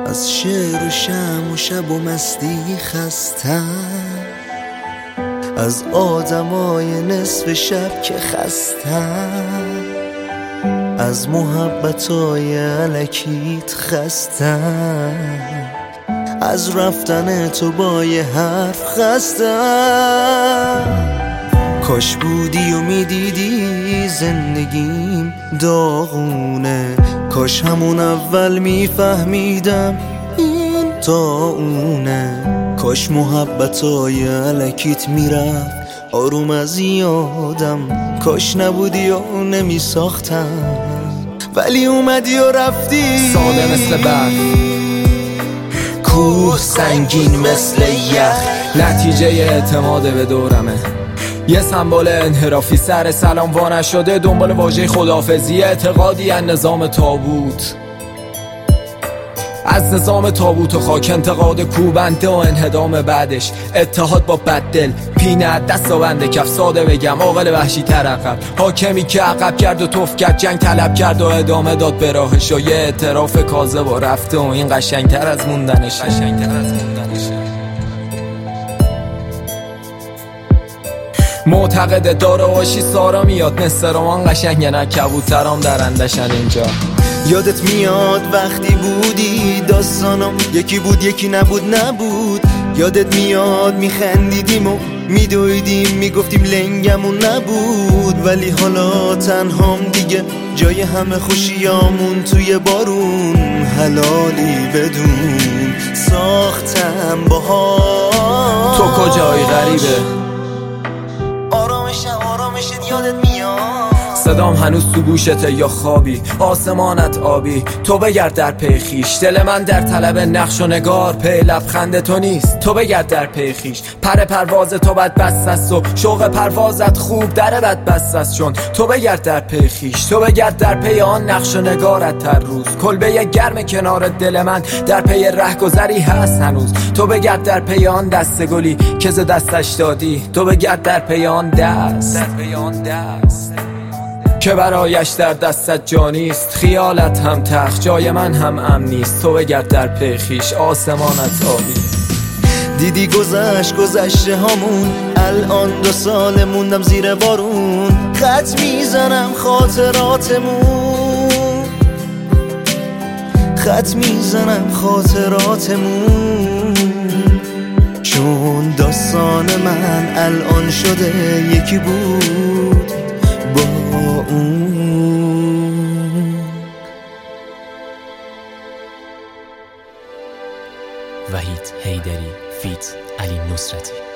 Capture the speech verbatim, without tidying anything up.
از شعر و شم و شب و مستی خستم، از آدمای نصف شب که خستم، از محبتای الکیت خستم، از رفتن تو با یه حرف خستم. کاش بودی و میدیدی زندگیم داغونه، کاش همون اول میفهمیدم این تا اونه، کاش محبتای الکیت میرفت آروم از یادم، کاش نبودی و نمیساختم ولی اومدی و رفتی. ساده مثل برف، کوه سنگین مثل یخ، نتیجه اعتماد به دورمه. یه سمبل انحرافی سر سلام وانه شده، دنبال واژه خداحافظی، اعتقادی از نظام تابوت، از نظام تابوت و خاک، انتقاد کوبنده و انهدام بعدش، اتحاد با بددل، پینه دست و بنده کف. ساده بگم عاقل وحشی ترقب، حاکمی که عقب کرد و توف کرد، جنگ طلب کرد و ادامه داد به راهش، و یه اعتراف کاذب و رفته و این قشنگتر از موندنشه، قشنگتر از موندنشه. معتقد داره آشی سارا میاد، مثل روان قشنگه نه کبوترام درندشن اینجا. یادت میاد وقتی بودی داستانم یکی بود یکی نبود نبود، یادت میاد میخندیدیم و میدویدیم میگفتیم لنگمون نبود، ولی حالا تنهام دیگه جای همه خوشیامون توی بارون، حلالی بدون ساختم باها. تو کجایی غریبه؟ آرامش آرامشت یادت میاد؟ صدام هنوز تو گوشته یا خوابی؟ آسمانت آبی، تو بگرد در پی خویش، دل من در طلب نقش و نگار، پی لبخند تو نیست، تو بگرد در پی خویش. پر پرواز تو بد بست است و شوق پروازت خوب در بد بست است، چون تو بگرد در پی خویش، تو بگرد در پی آن نقش و نگارت هر روز. کلبه گرم کنار دل من در پی رهگذری هست هنوز، تو بگرد در پی آن دست گلی که ز دستش دادی، تو بگرد در پی آن دست، در پی آن دست که برایش در دستت جانیست. خیالت هم تخت، جای من هم امن نیست، تو بگرد در پی خویش، آسمانت آبی. دیدی گذشت گذشته هامون، الان دو ساله موندم زیر بارون، خط میزنم خاطراتمون، خط میزنم خاطراتمون، چون داستان من الان شده یکی بود با اون. وحید حیدری فیت علی نصرتی.